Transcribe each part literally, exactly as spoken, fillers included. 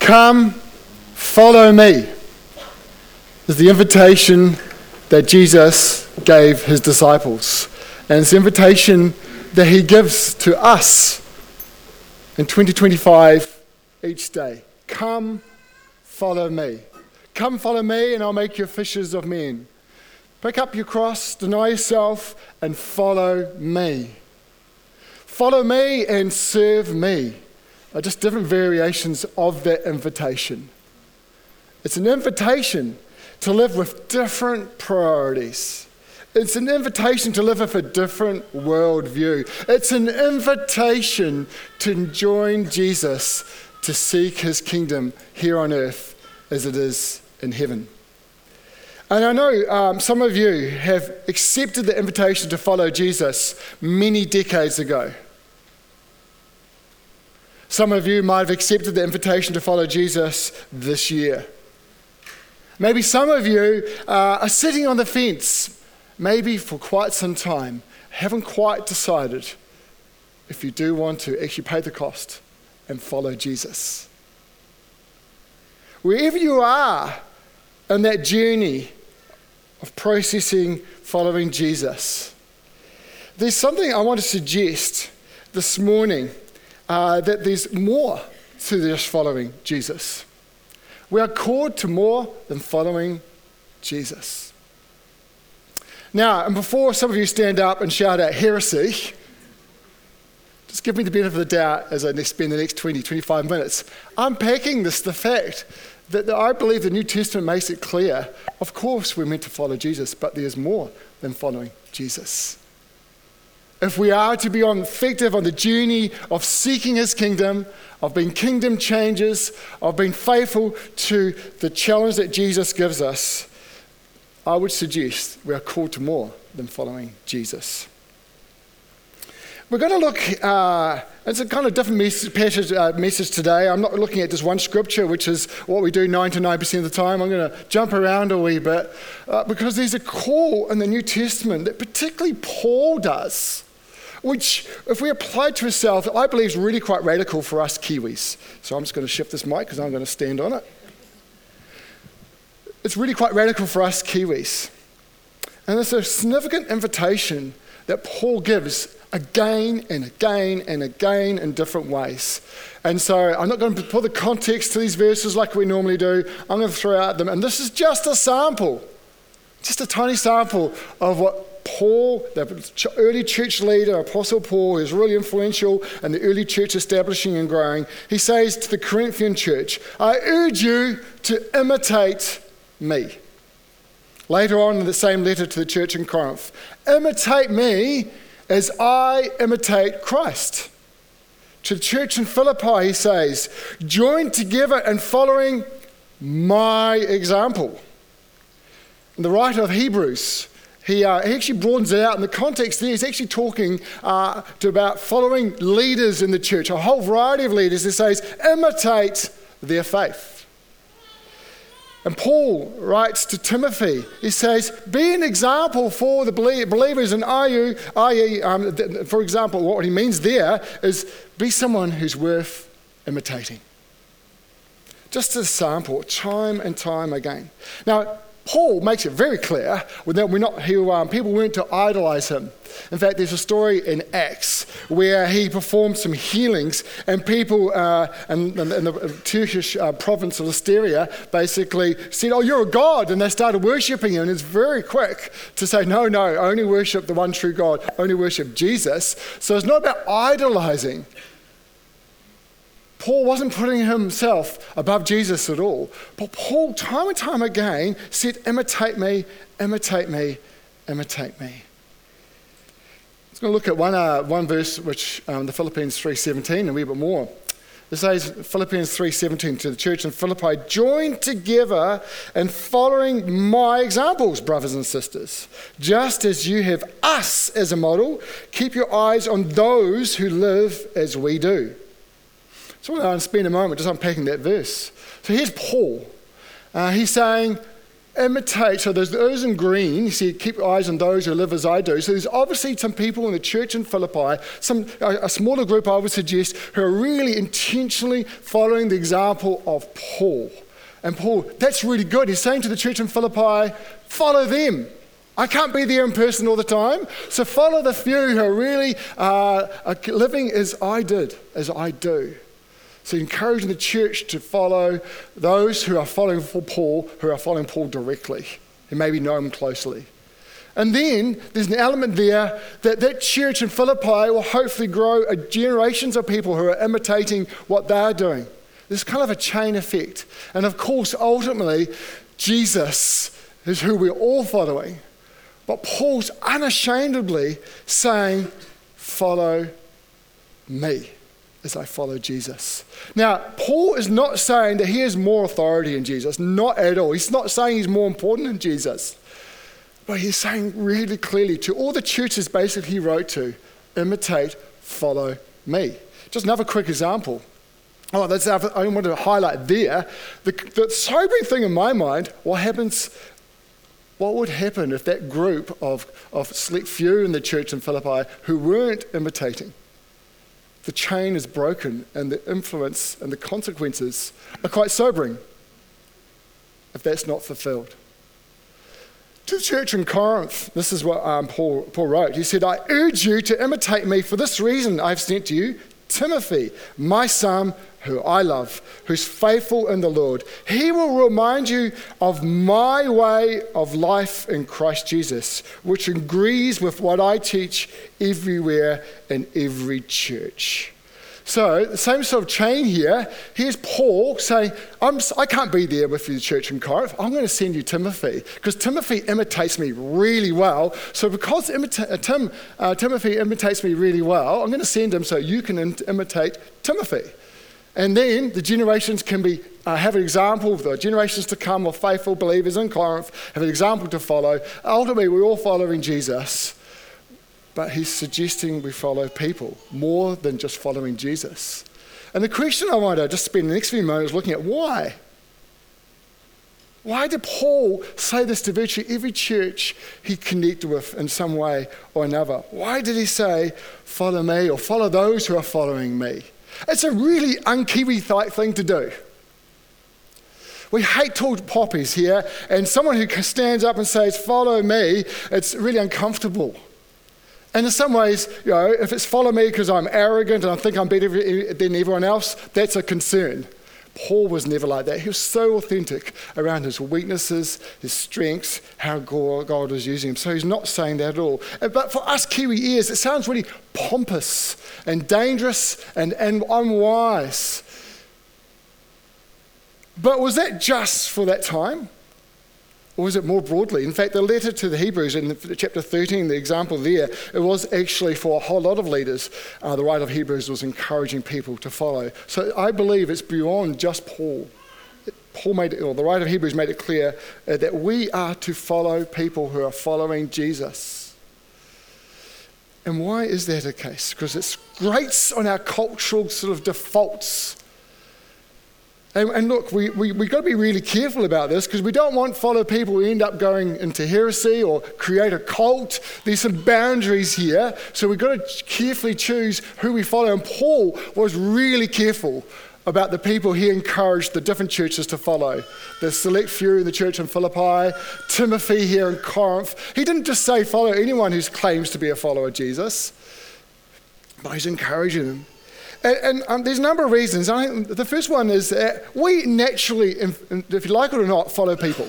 Come, follow me, is the invitation that Jesus gave his disciples. And it's the invitation that he gives to us in twenty twenty-five each day. Come, follow me. Come, follow me, and I'll make you fishers of men. Pick up your cross, deny yourself, and follow me. Follow me and serve me are just different variations of that invitation. It's an invitation to live with different priorities. It's an invitation to live with a different worldview. It's an invitation to join Jesus to seek his kingdom here on earth as it is in heaven. And I know um, some of you have accepted the invitation to follow Jesus many decades ago. Some of you might have accepted the invitation to follow Jesus this year. Maybe some of you uh, are sitting on the fence, maybe for quite some time, haven't quite decided if you do want to actually pay the cost and follow Jesus. Wherever you are in that journey of processing following Jesus, there's something I want to suggest this morning, uh, that there's more to just following Jesus. We are called to more than following Jesus. Now, and before some of you stand up and shout out heresy, just give me the benefit of the doubt as I spend the next twenty, twenty-five minutes unpacking this, the fact that I believe the New Testament makes it clear, of course we're meant to follow Jesus, but there's more than following Jesus. If we are to be on, effective on the journey of seeking his kingdom, of being kingdom changers, of being faithful to the challenge that Jesus gives us, I would suggest we are called to more than following Jesus. We're going to look, uh, it's a kind of different message, passage, uh, message today. I'm not looking at just one scripture, which is what we do ninety-nine percent of the time. I'm going to jump around a wee bit uh, because there's a call in the New Testament that particularly Paul does, which, if we apply to ourselves, I believe is really quite radical for us Kiwis. So I'm just going to shift this mic because I'm going to stand on it. It's really quite radical for us Kiwis. And it's a significant invitation that Paul gives again and again and again in different ways. And so I'm not going to put the context to these verses like we normally do. I'm going to throw out them. And this is just a sample, just a tiny sample of what Paul, the early church leader, Apostle Paul, who's really influential in the early church establishing and growing, he says to the Corinthian church, I urge you to imitate me. Later on in the same letter to the church in Corinth, imitate me as I imitate Christ. To the church in Philippi, he says, join together in following my example. And the writer of Hebrews, He, uh, he actually broadens it out in the context there. He's actually talking uh, to about following leaders in the church, a whole variety of leaders. He says, imitate their faith. And Paul writes to Timothy, he says, be an example for the believers. And are you, are you um, for example, what he means there is be someone who's worth imitating. Just a sample, time and time again. Now, Paul makes it very clear that we're not, he, um, people weren't to idolize him. In fact, there's a story in Acts where he performed some healings, and people uh, in, in the Turkish uh, province of Lysteria basically said, oh, you're a god, and they started worshipping him. And it's very quick to say, no, no, only worship the one true God, only worship Jesus. So it's not about idolizing. Paul wasn't putting himself above Jesus at all. But Paul, time and time again, said, imitate me, imitate me, imitate me. Let's go look at one, uh, one verse, which um, the Philippians three seventeen, and a wee bit more. It says, Philippians three seventeen, to the church in Philippi, join together in following my examples, brothers and sisters. Just as you have us as a model, keep your eyes on those who live as we do. So I want to spend a moment just unpacking that verse. So here's Paul. Uh, he's saying, imitate, so there's those in green, you see, keep eyes on those who live as I do. So there's obviously some people in the church in Philippi, some a, a smaller group I would suggest, who are really intentionally following the example of Paul. And Paul, that's really good. He's saying to the church in Philippi, follow them. I can't be there in person all the time, so follow the few who are really uh, are living as I did, as I do. So encouraging the church to follow those who are following Paul, who are following Paul directly, who maybe know him closely. And then there's an element there that that church in Philippi will hopefully grow a generations of people who are imitating what they're doing. There's kind of a chain effect. And of course, ultimately, Jesus is who we're all following. But Paul's unashamedly saying, follow me as I follow Jesus. Now, Paul is not saying that he has more authority in Jesus, not at all. He's not saying he's more important than Jesus. But he's saying really clearly to all the churches basically he wrote to, imitate, follow me. Just another quick example. Oh, that's I want to highlight there. The, the sobering thing in my mind, what happens, what would happen if that group of, of select few in the church in Philippi who weren't imitating, the chain is broken and the influence and the consequences are quite sobering if that's not fulfilled. To the church in Corinth, this is what um, Paul, Paul wrote. He said, I urge you to imitate me. For this reason I've sent to you Timothy, my son, who I love, who's faithful in the Lord. He will remind you of my way of life in Christ Jesus, which agrees with what I teach everywhere in every church. So, the same sort of chain here. Here's Paul saying, I'm, I can't be there with you, the church in Corinth. I'm going to send you Timothy, because Timothy imitates me really well. So because imita- uh, Tim, uh, Timothy imitates me really well, I'm going to send him so you can in- imitate Timothy. And then the generations can be uh, have an example, the generations to come of faithful believers in Corinth, have an example to follow. Ultimately, we're all following Jesus. But he's suggesting we follow people more than just following Jesus. And the question I want to just spend the next few moments looking at, why? Why did Paul say this to virtually every church he connected with in some way or another? Why did he say, follow me, or follow those who are following me? It's a really un-Kiwi thing to do. We hate tall poppies here, and someone who stands up and says, follow me, it's really uncomfortable. And in some ways, you know, if it's follow me because I'm arrogant and I think I'm better than everyone else, that's a concern. Paul was never like that. He was so authentic around his weaknesses, his strengths, how God was using him. So he's not saying that at all. But for us Kiwi ears, it sounds really pompous and dangerous and, and unwise. But was that just for that time? Or was it more broadly? In fact, the letter to the Hebrews in chapter thirteen, the example there, it was actually for a whole lot of leaders. Uh, the writer of Hebrews was encouraging people to follow. So I believe it's beyond just Paul. Paul made it, or the writer of Hebrews made it clear uh, that we are to follow people who are following Jesus. And why is that a case? Because it grates on our cultural sort of defaults. And, and look, we, we, we've got to be really careful about this, because we don't want follow people who end up going into heresy or create a cult. There's some boundaries here, so we've got to carefully choose who we follow. And Paul was really careful about the people he encouraged the different churches to follow. The select few in the church in Philippi, Timothy here in Corinth. He didn't just say follow anyone who claims to be a follower of Jesus, but he's encouraging them. And, and um, there's a number of reasons. I think the first one is that we naturally, if you like it or not, follow people.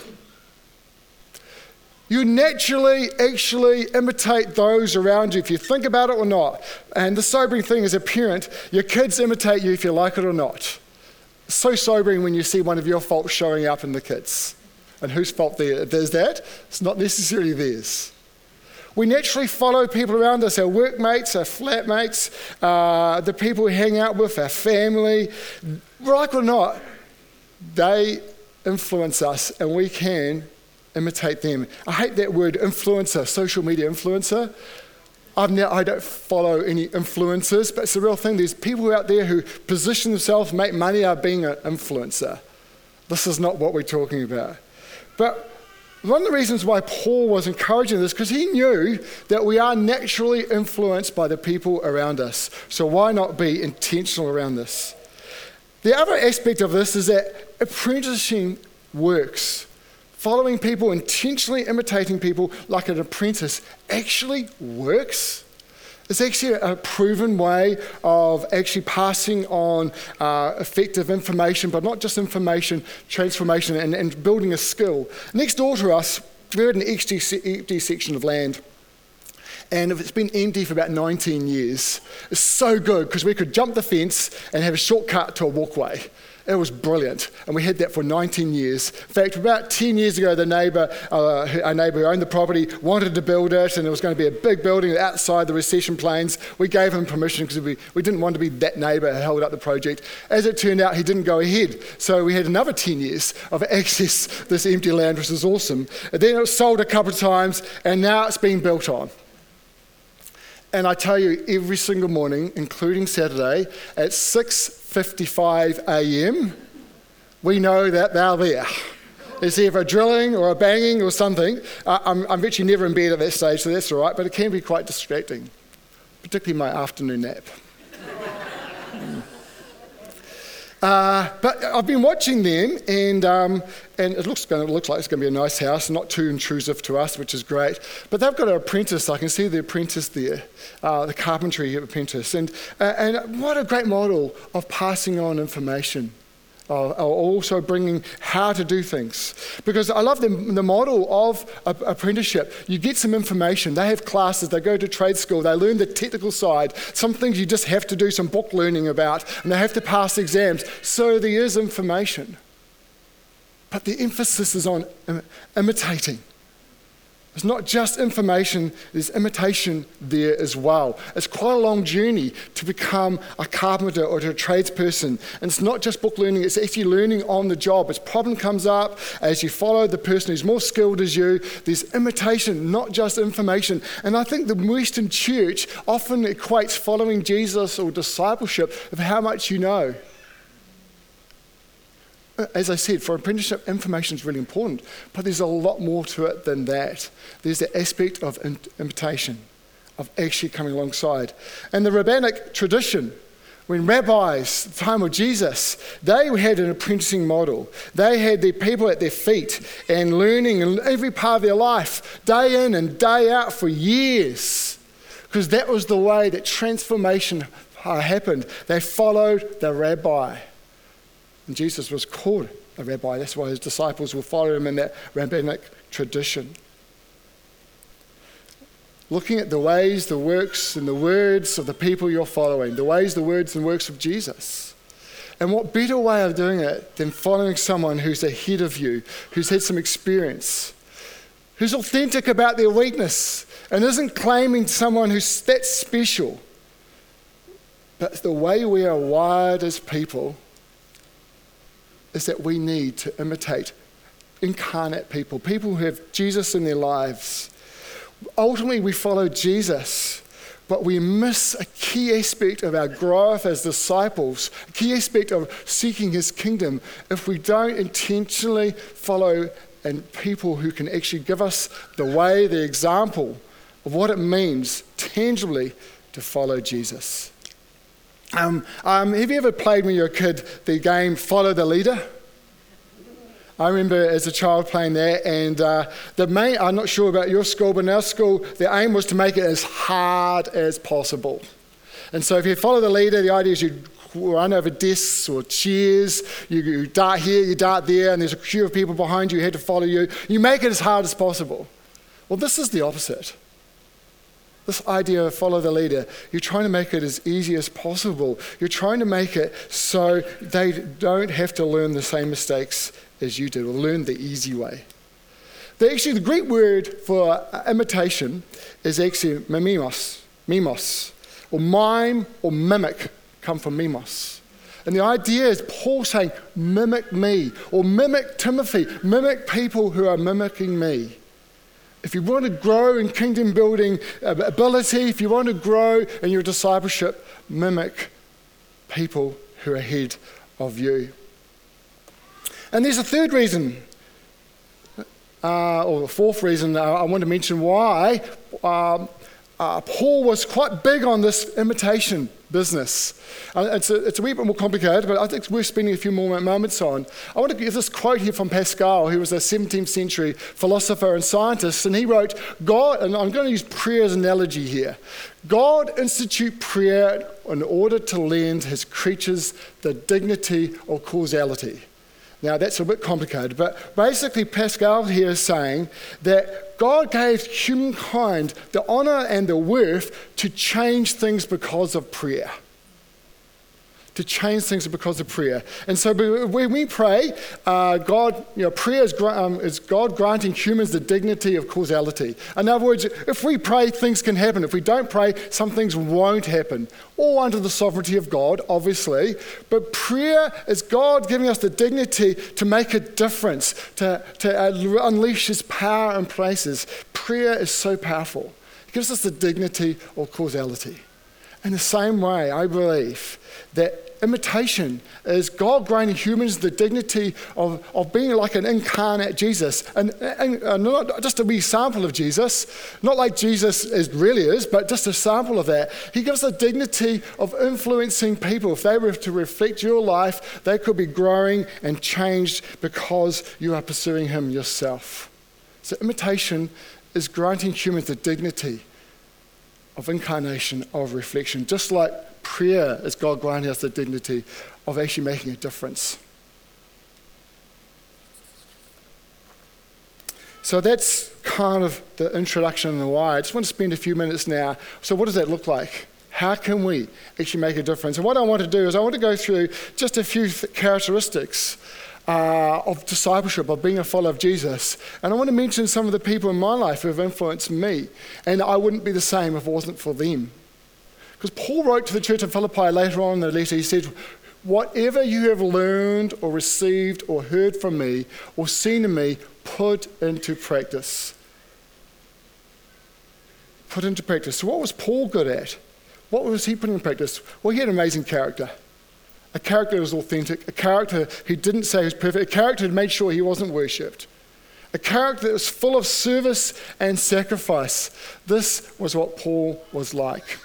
You naturally actually imitate those around you, if you think about it or not. And the sobering thing as a parent, your kids imitate you if you like it or not. It's so sobering when you see one of your faults showing up in the kids. And whose fault there? There's that? It's not necessarily theirs. We naturally follow people around us, our workmates, our flatmates, uh, the people we hang out with, our family. Like it or not, they influence us, and we can imitate them. I hate that word influencer, social media influencer. I've now, I don't follow any influencers, but it's the real thing. There's people out there who position themselves, make money out of being an influencer. This is not what we're talking about. But One of the reasons why Paul was encouraging this, because he knew that we are naturally influenced by the people around us. So why not be intentional around this? The other aspect of this is that apprenticing works. Following people, intentionally imitating people like an apprentice actually works. It's actually a proven way of actually passing on uh, effective information, but not just information, transformation, and, and building a skill. Next door to us, we're in an empty, empty section of land, and it's been empty for about nineteen years. It's so good because we could jump the fence and have a shortcut to a walkway. It was brilliant, and we had that for nineteen years. In fact, about ten years ago, the neighbour, uh, our neighbour who owned the property, wanted to build it, and it was going to be a big building outside the recession plains. We gave him permission because we, we didn't want to be that neighbour who held up the project. As it turned out, he didn't go ahead, so we had another ten years of access to this empty land, which was awesome. And then it was sold a couple of times, and now it's being built on. And I tell you, every single morning, including Saturday, at six fifty-five a.m., we know that they're there. It's either a drilling or a banging or something. Uh, I'm, I'm virtually never in bed at that stage, so that's all right, but it can be quite distracting, particularly my afternoon nap. Uh, but I've been watching them, and um, and it looks going to look like it's going to be a nice house, not too intrusive to us, which is great. But they've got an apprentice. I can see the apprentice there, uh, the carpentry apprentice, and uh, and what a great model of passing on information. Uh, also bringing how to do things. Because I love the, the model of a, apprenticeship. You get some information. They have classes. They go to trade school. They learn the technical side. Some things you just have to do some book learning about, and they have to pass exams. So there is information. But the emphasis is on im- imitating. It's not just information, there's imitation there as well. It's quite a long journey to become a carpenter or to a tradesperson. And it's not just book learning, it's actually learning on the job. As problem comes up, as you follow the person who's more skilled as you, there's imitation, not just information. And I think the Western church often equates following Jesus or discipleship of how much you know. As I said, for apprenticeship, information is really important, but there's a lot more to it than that. There's the aspect of imitation, of actually coming alongside. And the rabbinic tradition, when rabbis, the time of Jesus, they had an apprenticing model. They had their people at their feet and learning in every part of their life, day in and day out for years, because that was the way that transformation happened. They followed the rabbi. And Jesus was called a rabbi. That's why his disciples will follow him in that rabbinic tradition. Looking at the ways, the works, and the words of the people you're following, the ways, the words, and works of Jesus. And what better way of doing it than following someone who's ahead of you, who's had some experience, who's authentic about their weakness, and isn't claiming someone who's that special. But the way we are wired as people is that we need to imitate incarnate people, people who have Jesus in their lives. Ultimately, we follow Jesus, but we miss a key aspect of our growth as disciples, a key aspect of seeking his kingdom, if we don't intentionally follow and people who can actually give us the way, the example of what it means tangibly to follow Jesus. Um, um, have you ever played when you were a kid the game Follow the Leader? I remember as a child playing that, and uh, the main, I'm not sure about your school, but in our school, the aim was to make it as hard as possible. And so if you follow the leader, the idea is you run over desks or chairs, you, you dart here, you dart there, and there's a queue of people behind you who had to follow you. You make it as hard as possible. Well, this is the opposite. This idea of follow the leader, you're trying to make it as easy as possible. You're trying to make it so they don't have to learn the same mistakes as you did, or learn the easy way. The, actually, the Greek word for imitation is actually mimos, mimos, or mime or mimic come from mimos. And the idea is Paul saying, mimic me, or mimic Timothy, mimic people who are mimicking me. If you want to grow in kingdom building ability, if you want to grow in your discipleship, mimic people who are ahead of you. And there's a third reason uh, or the fourth reason uh, I want to mention why um, uh, Paul was quite big on this imitation business. Uh, it's, a, it's a wee bit more complicated, but I think it's worth spending a few more moments on. I want to give this quote here from Pascal, who was a seventeenth century philosopher and scientist, and he wrote, God, and I'm going to use prayer as an analogy here, God institute prayer in order to lend his creatures the dignity of causality. Now, that's a bit complicated, but basically Pascal here is saying that God gave humankind the honor and the worth to change things because of prayer. To change things because of prayer. And so when we pray, uh, God, you know, prayer is, um, is God granting humans the dignity of causality. In other words, if we pray, things can happen. If we don't pray, some things won't happen. All under the sovereignty of God, obviously. But prayer is God giving us the dignity to make a difference, to, to uh, unleash his power in places. Prayer is so powerful. It gives us the dignity of causality. In the same way, I believe that imitation is God granting humans the dignity of, of being like an incarnate Jesus. And, and, and not just a wee sample of Jesus, not like Jesus is, really is, but just a sample of that. He gives the dignity of influencing people. If they were to reflect your life, they could be growing and changed because you are pursuing him yourself. So imitation is granting humans the dignity of incarnation, of reflection, just like prayer is God granting us the dignity of actually making a difference. So that's kind of the introduction and the why. I just want to spend a few minutes now. So what does that look like? How can we actually make a difference? And what I want to do is I want to go through just a few th- characteristics Uh, of discipleship, of being a follower of Jesus. And I want to mention some of the people in my life who have influenced me. And I wouldn't be the same if it wasn't for them. Because Paul wrote to the church of Philippi later on in the letter, he said, whatever you have learned or received or heard from me or seen in me, put into practice. Put into practice. So what was Paul good at? What was he putting in practice? Well, he had an amazing character. A character that was authentic, a character who didn't say he was perfect, a character who made sure he wasn't worshipped, a character that was full of service and sacrifice. This was what Paul was like.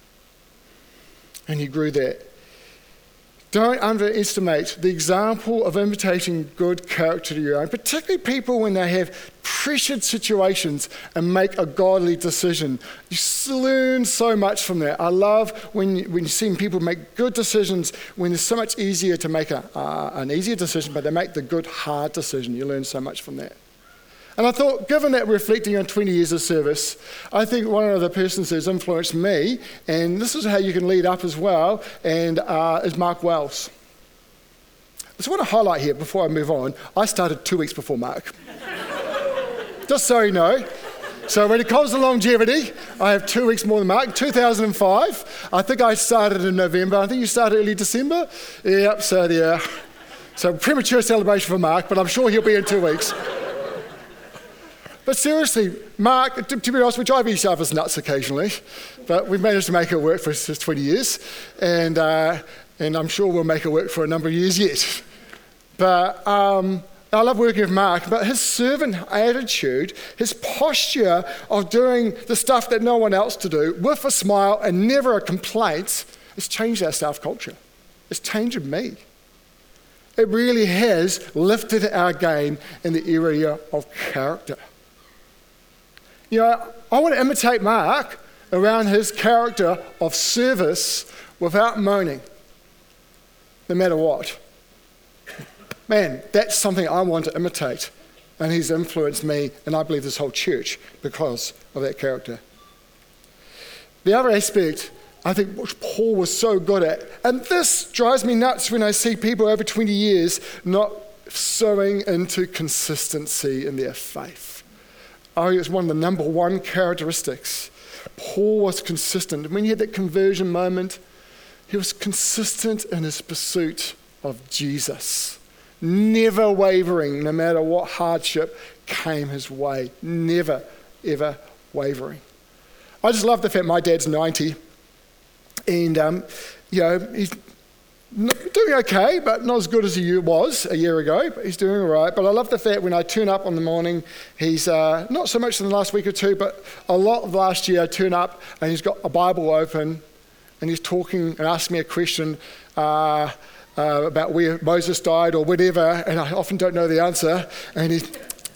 And he grew that. Don't underestimate the example of imitating good character to your own, particularly people when they have pressured situations and make a godly decision. You learn so much from that. I love when you, when you see people make good decisions, when it's so much easier to make a, uh, an easier decision, but they make the good, hard decision. You learn so much from that. And I thought, given that reflecting on twenty years of service, I think one of the persons who's influenced me, and this is how you can lead up as well, and uh, is Mark Wells. I just want to highlight here before I move on, I started two weeks before Mark. Just so you know. So when it comes to longevity, I have two weeks more than Mark. two thousand five, I think I started in November. I think you started early December. Yep, so yeah. So premature celebration for Mark, but I'm sure he'll be in two weeks. But seriously, Mark, to, to be honest, we drive each other's nuts occasionally, but we've managed to make it work for twenty years, and uh, and I'm sure we'll make it work for a number of years yet. But um, I love working with Mark, but his servant attitude, his posture of doing the stuff that no one else to do, with a smile and never a complaint, it's changed our staff culture. It's changed me. It really has lifted our game in the area of character. You know, I want to imitate Mark around his character of service without moaning, no matter what. Man, that's something I want to imitate. And he's influenced me, and I believe this whole church, because of that character. The other aspect, I think, which Paul was so good at, and this drives me nuts when I see people over twenty years not sowing into consistency in their faith. I think it's one of the number one characteristics. Paul was consistent. When he had that conversion moment, he was consistent in his pursuit of Jesus. Never wavering, no matter what hardship came his way. Never, ever wavering. I just love the fact my dad's ninety. And, um, you know, he's doing okay, but not as good as he was a year ago, but he's doing all right. But I love the fact when I turn up on the morning, he's uh, not so much in the last week or two, but a lot of last year I turn up and he's got a Bible open and he's talking and asking me a question uh, uh, about where Moses died or whatever, and I often don't know the answer, and he,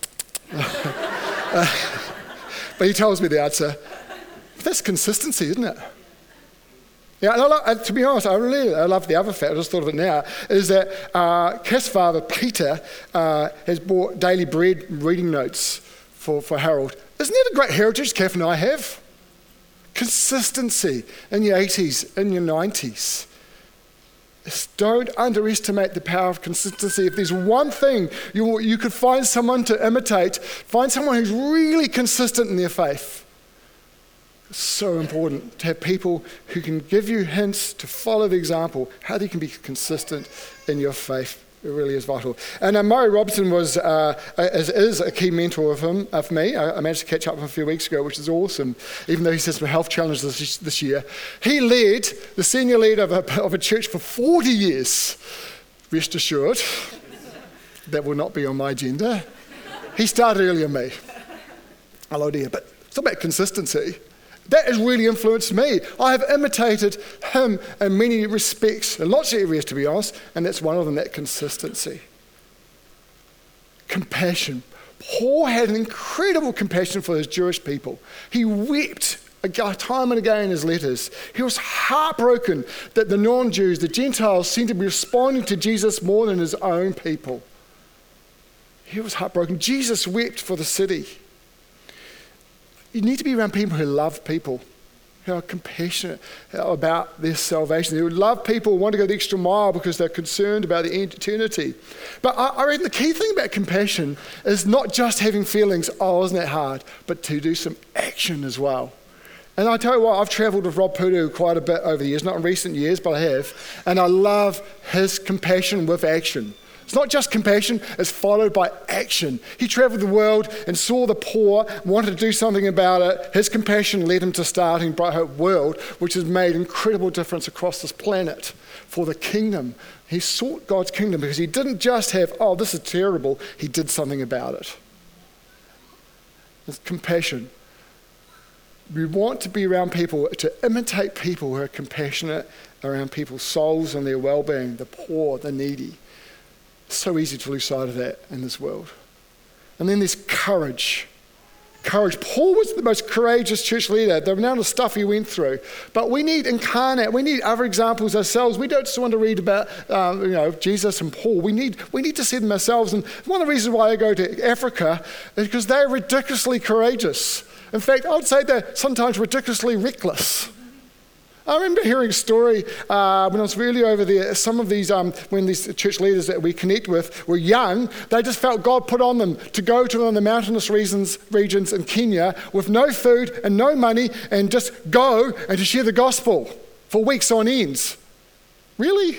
uh, but he tells me the answer. That's consistency, isn't it? Yeah, and I love, to be honest, I really I love the other fact, I just thought of it now, is that uh, Kath's father, Peter, uh, has bought daily bread reading notes for, for Harold. Isn't that a great heritage Kath and I have? Consistency in your eighties, in your nineties. Just don't underestimate the power of consistency. If there's one thing you, you could find someone to imitate, find someone who's really consistent in their faith. It's so important to have people who can give you hints to follow the example, how they can be consistent in your faith. It really is vital. And uh, Murray Robertson was uh, is, is a key mentor of him, uh, for me. I, I managed to catch up with him a few weeks ago, which is awesome, even though he's had some health challenges this, this year. He led, the senior leader of a, of a church for forty years. Rest assured, that will not be on my agenda. He started earlier than me. Hello dear, but it's about consistency. That has really influenced me. I have imitated him in many respects, in lots of areas to be honest, and that's one of them, that consistency. Compassion. Paul had an incredible compassion for his Jewish people. He wept time and again in his letters. He was heartbroken that the non-Jews, the Gentiles, seemed to be responding to Jesus more than his own people. He was heartbroken. Jesus wept for the city. You need to be around people who love people, who are compassionate about their salvation, who love people, want to go the extra mile because they're concerned about the eternity. But I, I reckon the key thing about compassion is not just having feelings, oh, isn't that hard, but to do some action as well. And I tell you what, I've travelled with Rob Purdue quite a bit over the years, not in recent years, but I have, and I love his compassion with action. It's not just compassion, it's followed by action. He traveled the world and saw the poor, wanted to do something about it. His compassion led him to starting Bright Hope World, which has made incredible difference across this planet for the kingdom. He sought God's kingdom because he didn't just have, oh, this is terrible, he did something about it. It's compassion. We want to be around people, to imitate people who are compassionate around people's souls and their well-being, the poor, the needy. So easy to lose sight of that in this world. And then there's courage. Courage. Paul was the most courageous church leader, the amount of stuff he went through. But we need incarnate, we need other examples ourselves. We don't just want to read about um, you know, Jesus and Paul. We need, we need to see them ourselves. And one of the reasons why I go to Africa is because they're ridiculously courageous. In fact, I would say they're sometimes ridiculously reckless. I remember hearing a story uh, when I was really over there. Some of these, um, when these church leaders that we connect with were young, they just felt God put on them to go to one of the mountainous regions, regions in Kenya with no food and no money and just go and to share the gospel for weeks on ends. Really?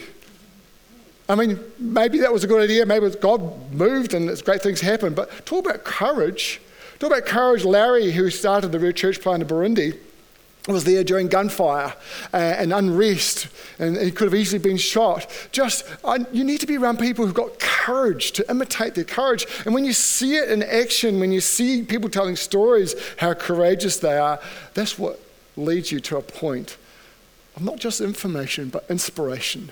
I mean, maybe that was a good idea. Maybe God moved and great things happened. But talk about courage. Talk about courage. Larry, who started the church plant in Burundi, was there during gunfire uh, and unrest, and he could have easily been shot. Just, uh, you need to be around people who've got courage, to imitate their courage. And when you see it in action, when you see people telling stories how courageous they are, that's what leads you to a point of not just information, but inspiration.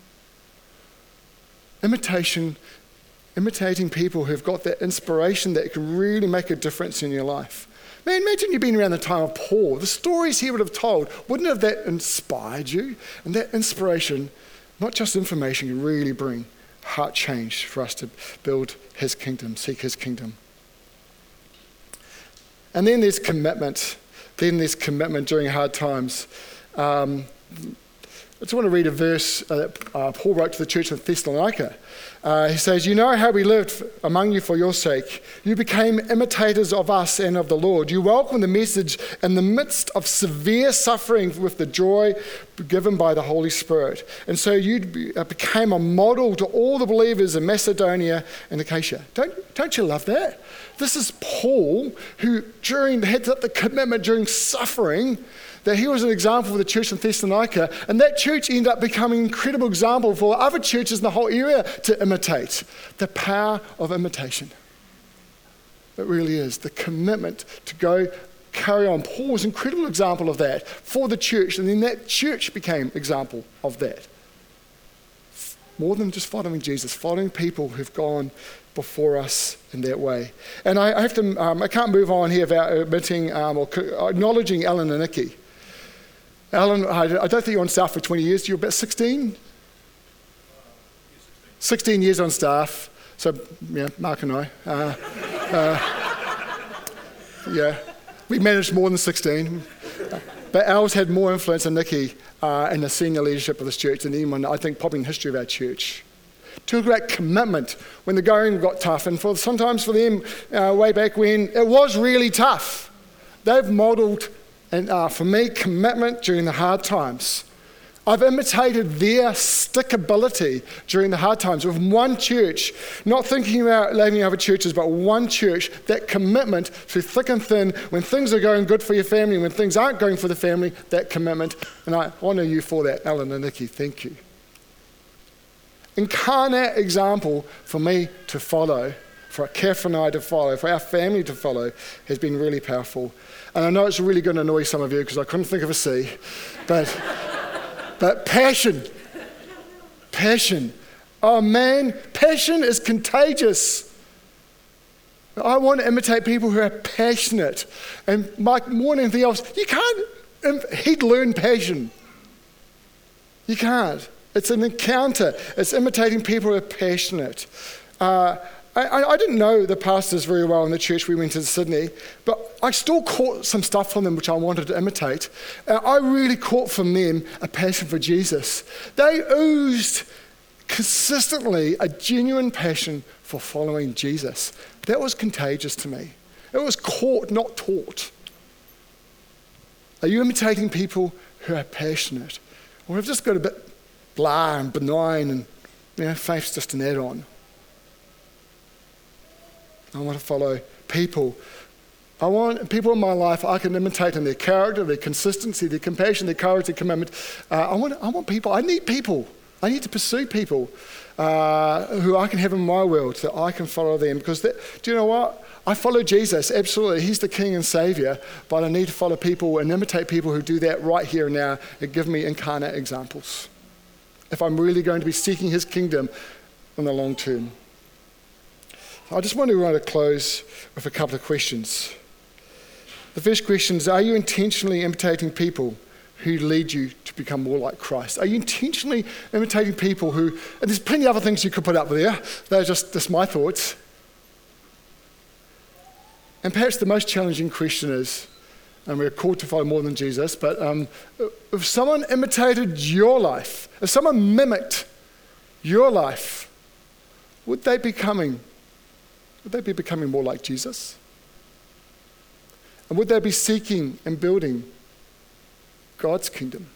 Imitation, imitating people who've got that inspiration that can really make a difference in your life. Man, imagine you've been around the time of Paul. The stories he would have told, wouldn't have that inspired you? And that inspiration, not just information, can really bring heart change for us to build his kingdom, seek his kingdom. And then there's commitment. Then there's commitment during hard times. Um, I just want to read a verse that uh, Paul wrote to the church of Thessalonica. Uh, he says, "You know how we lived among you for your sake. You became imitators of us and of the Lord. You welcomed the message in the midst of severe suffering with the joy given by the Holy Spirit. And so you became a model to all the believers in Macedonia and Achaia." Don't, don't you love that? This is Paul who during had the commitment during suffering that he was an example for the church in Thessalonica, and that church ended up becoming an incredible example for other churches in the whole area to imitate. The power of imitation. It really is. The commitment to go carry on. Paul was an incredible example of that for the church, and then that church became example of that. More than just following Jesus, following people who've gone before us in that way. And I, I have to, um, I can't move on here without admitting um, or acknowledging Alan and Nikki. Alan, I, I don't think you're on staff for twenty years. You're about sixteen? sixteen years on staff. So, yeah, Mark and I. Uh, uh, yeah, we managed more than sixteen. But Al's had more influence than Nikki uh, in the senior leadership of this church than anyone, I think, probably in the history of our church. To a great commitment when the going got tough, and for sometimes for them, uh, way back when, it was really tough. They've modelled, and uh, for me, commitment during the hard times. I've imitated their stickability during the hard times with one church, not thinking about leaving other churches, but one church, that commitment through thick and thin, when things are going good for your family, when things aren't going for the family, that commitment. And I honour you for that, Alan and Nikki, thank you. Incarnate example for me to follow, for Kath and I to follow, for our family to follow, has been really powerful. And I know it's really going to annoy some of you because I couldn't think of a C, but... But passion, passion. Oh man, passion is contagious. I want to imitate people who are passionate. And Mike, more than anything else, you can't he'd learn passion. You can't. It's an encounter. It's imitating people who are passionate. Uh, I, I didn't know the pastors very well in the church we went to Sydney, but I still caught some stuff from them which I wanted to imitate. Uh, I really caught from them a passion for Jesus. They oozed consistently a genuine passion for following Jesus. That was contagious to me. It was caught, not taught. Are you imitating people who are passionate? Or have just got a bit blah and benign and, you know, faith's just an add-on? I want to follow people. I want people in my life I can imitate in their character, their consistency, their compassion, their courage, their commitment. Uh, I want I want people. I need people. I need to pursue people uh, who I can have in my world so I can follow them. Because that, do you know what? I follow Jesus, absolutely. He's the King and Saviour. But I need to follow people and imitate people who do that right here and now and give me incarnate examples. If I'm really going to be seeking His kingdom in the long term. I just want to, want to close with a couple of questions. The first question is, are you intentionally imitating people who lead you to become more like Christ? Are you intentionally imitating people who, and there's plenty of other things you could put up there, they're just, just my thoughts. And perhaps the most challenging question is, and we're called to follow more than Jesus, but um, if someone imitated your life, if someone mimicked your life, would they be coming Would they be becoming more like Jesus? And would they be seeking and building God's kingdom?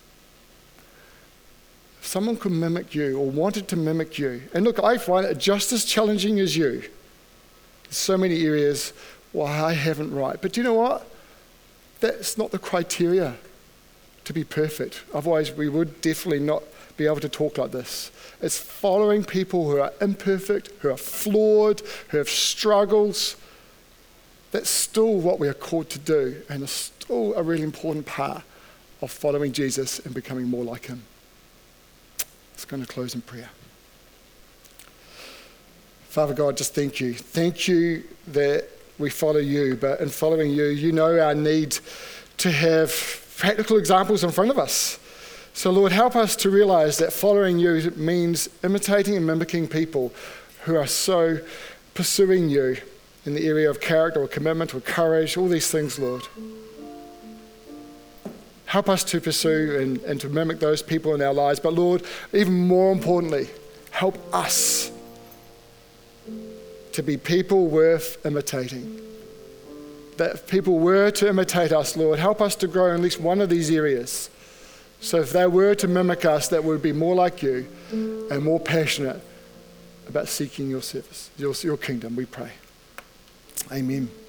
If someone could mimic you or wanted to mimic you, and look, I find it just as challenging as you. There's so many areas where I haven't right. But do you know what? That's not the criteria to be perfect. Otherwise, we would definitely not be able to talk like this. It's following people who are imperfect, who are flawed, who have struggles. That's still what we are called to do, and it's still a really important part of following Jesus and becoming more like Him. Let's go to close in prayer. Father God, just thank you. Thank you that we follow you, but in following you, you know our need to have practical examples in front of us. So Lord, help us to realize that following you means imitating and mimicking people who are so pursuing you in the area of character or commitment or courage, all these things, Lord. Help us to pursue and, and to mimic those people in our lives. But Lord, even more importantly, help us to be people worth imitating. That if people were to imitate us, Lord, help us to grow in at least one of these areas. So if they were to mimic us, that would be more like you and more passionate about seeking your service, your, your kingdom, we pray. Amen.